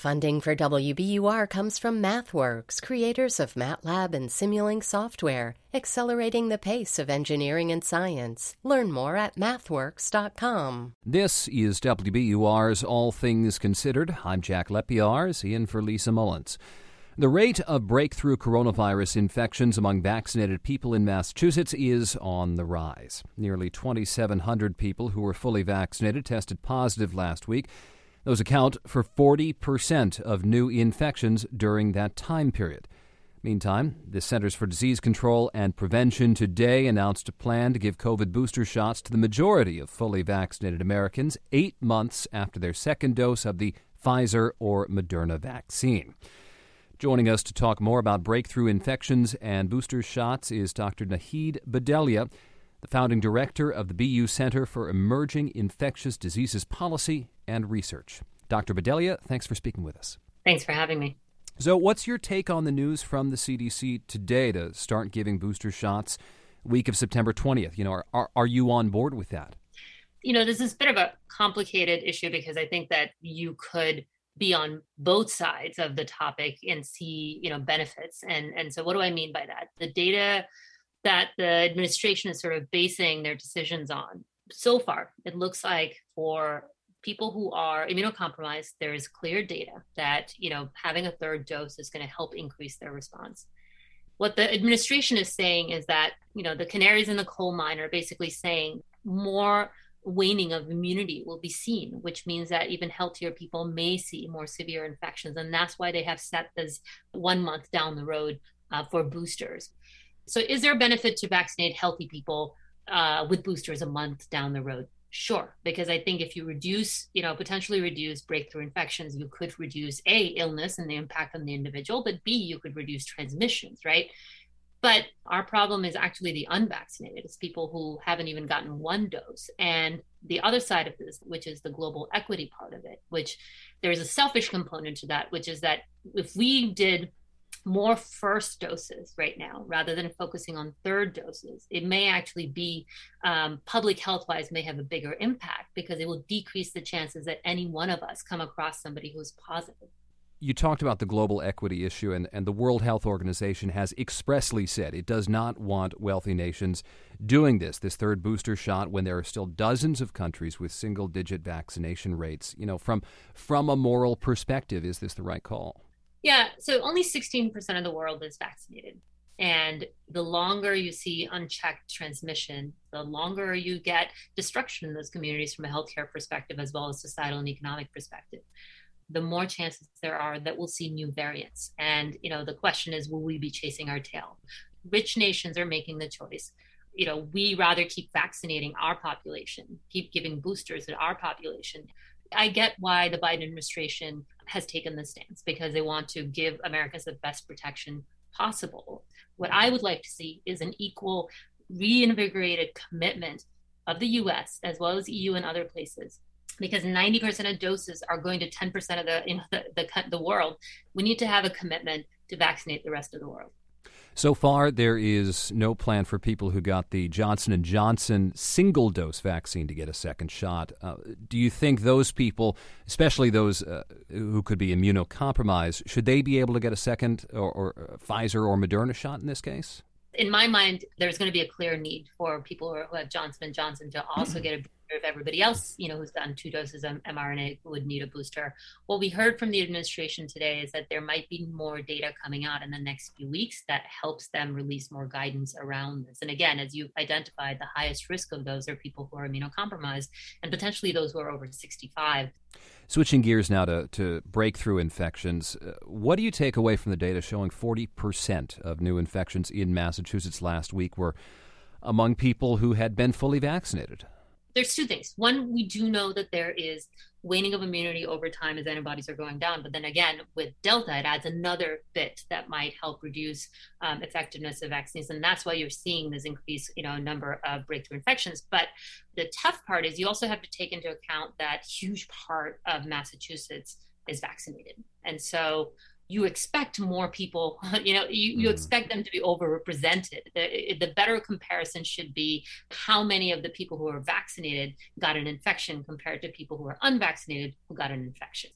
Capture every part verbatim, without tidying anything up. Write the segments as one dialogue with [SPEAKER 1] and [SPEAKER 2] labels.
[SPEAKER 1] Funding for W B U R comes from MathWorks, creators of MATLAB and Simulink software, accelerating the pace of engineering and science. Learn more at mathworks dot com.
[SPEAKER 2] This is W B U R's All Things Considered. I'm Jack Lepiarz, in for Lisa Mullins. The rate of breakthrough coronavirus infections among vaccinated people in Massachusetts is on the rise. Nearly twenty-seven hundred people who were fully vaccinated tested positive last week. Those account for forty percent of new infections during that time period. Meantime, the Centers for Disease Control and Prevention today announced a plan to give COVID booster shots to the majority of fully vaccinated Americans eight months after their second dose of the Pfizer or Moderna vaccine. Joining us to talk more about breakthrough infections and booster shots is Doctor Nahid Bhadelia, the founding director of the B U Center for Emerging Infectious Diseases Policy and Research. Doctor Bhadelia, thanks for speaking with us.
[SPEAKER 3] Thanks for having me.
[SPEAKER 2] So what's your take on the news from the C D C today to start giving booster shots week of September twentieth? You know, are, are, are you on board with that?
[SPEAKER 3] You know, this is a bit of a complicated issue because I think that you could be on both sides of the topic and see, you know, benefits. And, and so what do I mean by that? The data that the administration is sort of basing their decisions on, so far, it looks like for people who are immunocompromised, there is clear data that, you know, having a third dose is going to help increase their response. What the administration is saying is that, you know, the canaries in the coal mine are basically saying more waning of immunity will be seen, which means that even healthier people may see more severe infections. And that's why they have set this one month down the road uh, for boosters. So is there a benefit to vaccinate healthy people uh, with boosters a month down the road? Sure, because I think if you reduce, you know, potentially reduce breakthrough infections, you could reduce A, illness and the impact on the individual, but B, you could reduce transmissions, right? But our problem is actually the unvaccinated. It's people who haven't even gotten one dose. And the other side of this, which is the global equity part of it, which there is a selfish component to that, which is that if we did more first doses right now, rather than focusing on third doses, it may actually be um, public health wise may have a bigger impact because it will decrease the chances that any one of us come across somebody who's positive.
[SPEAKER 2] You talked about the global equity issue, and, and the World Health Organization has expressly said it does not want wealthy nations doing this, this third booster shot, when there are still dozens of countries with single-digit vaccination rates. You know, from from a moral perspective, is this the right call?
[SPEAKER 3] Yeah, so only sixteen percent of the world is vaccinated. And the longer you see unchecked transmission, the longer you get destruction in those communities from a healthcare perspective, as well as societal and economic perspective, the more chances there are that we'll see new variants. And, you know, the question is, will we be chasing our tail? Rich nations are making the choice. You know, we rather keep vaccinating our population, keep giving boosters to our population. I get why the Biden administration has taken this stance, because they want to give Americans the best protection possible. What I would like to see is an equal, reinvigorated commitment of the U S as well as E U and other places, because ninety percent of doses are going to ten percent of the, you know, the, the, the world. We need to have a commitment to vaccinate the rest of the world.
[SPEAKER 2] So far, there is no plan for people who got the Johnson and Johnson single-dose vaccine to get a second shot. Uh, do you think those people, especially those uh, who could be immunocompromised, should they be able to get a second or, or Pfizer or Moderna shot in this case?
[SPEAKER 3] In my mind, there's going to be a clear need for people who have Johnson and Johnson to also get a booster. If everybody else, you know, who's gotten two doses of mRNA would need a booster. What we heard from the administration today is that there might be more data coming out in the next few weeks that helps them release more guidance around this. And again, as you identified, the highest risk of those are people who are immunocompromised and potentially those who are over sixty-five.
[SPEAKER 2] Switching gears now to, to breakthrough infections, uh, what do you take away from the data showing forty percent of new infections in Massachusetts last week were among people who had been fully vaccinated?
[SPEAKER 3] There's two things. One, we do know that there is waning of immunity over time as antibodies are going down. But then again, with Delta, it adds another bit that might help reduce um, effectiveness of vaccines. And that's why you're seeing this increase, you know, number of breakthrough infections. But the tough part is you also have to take into account that huge part of Massachusetts is vaccinated. And so you expect more people, you know, you, you expect them to be overrepresented. The, the better comparison should be how many of the people who are vaccinated got an infection compared to people who are unvaccinated who got an infection.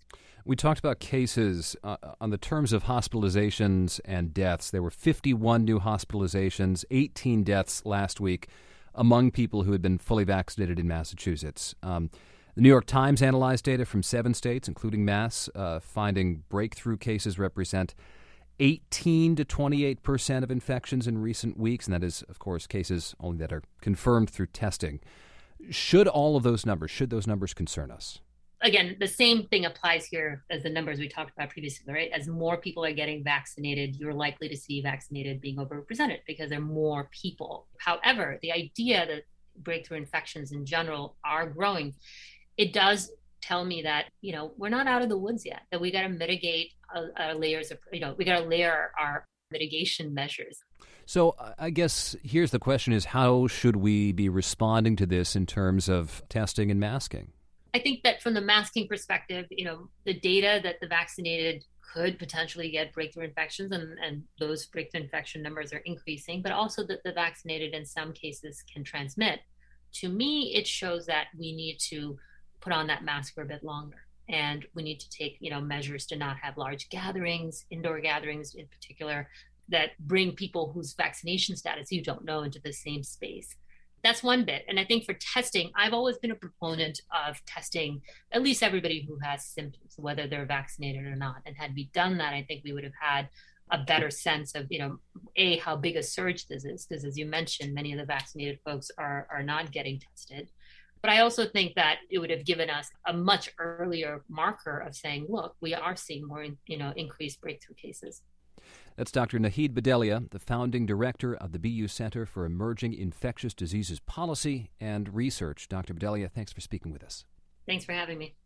[SPEAKER 2] We talked about cases uh, on the terms of hospitalizations and deaths. There were fifty-one new hospitalizations, eighteen deaths last week among people who had been fully vaccinated in Massachusetts. Um, the New York Times analyzed data from seven states, including Mass, uh, finding breakthrough cases represent eighteen to twenty-eight percent of infections in recent weeks, and that is, of course, cases only that are confirmed through testing. Should all of those numbers, should those numbers concern us?
[SPEAKER 3] Again, the same thing applies here as the numbers we talked about previously, right? As more people are getting vaccinated, you're likely to see vaccinated being overrepresented because there are more people. However, the idea that breakthrough infections in general are growing, it does tell me that, you know, we're not out of the woods yet, that we got to mitigate our, our layers of, you know, we got to layer our mitigation measures.
[SPEAKER 2] So I guess here's the question is, how should we be responding to this in terms of testing and masking?
[SPEAKER 3] I think that from the masking perspective, you know, the data that the vaccinated could potentially get breakthrough infections, and, and those breakthrough infection numbers are increasing, but also that the vaccinated in some cases can transmit. To me, it shows that we need to put on that mask for a bit longer. And we need to take, you know, measures to not have large gatherings, indoor gatherings in particular, that bring people whose vaccination status you don't know into the same space. That's one bit. And I think for testing, I've always been a proponent of testing at least everybody who has symptoms, whether they're vaccinated or not. And had we done that, I think we would have had a better sense of, you know, A, how big a surge this is, because as you mentioned, many of the vaccinated folks are, are not getting tested. But I also think that it would have given us a much earlier marker of saying, look, we are seeing more, you know, increased breakthrough cases.
[SPEAKER 2] That's Doctor Nahid Bhadelia, the founding director of the B U Center for Emerging Infectious Diseases Policy and Research. Doctor Bhadelia, thanks for speaking with us.
[SPEAKER 3] Thanks for having me.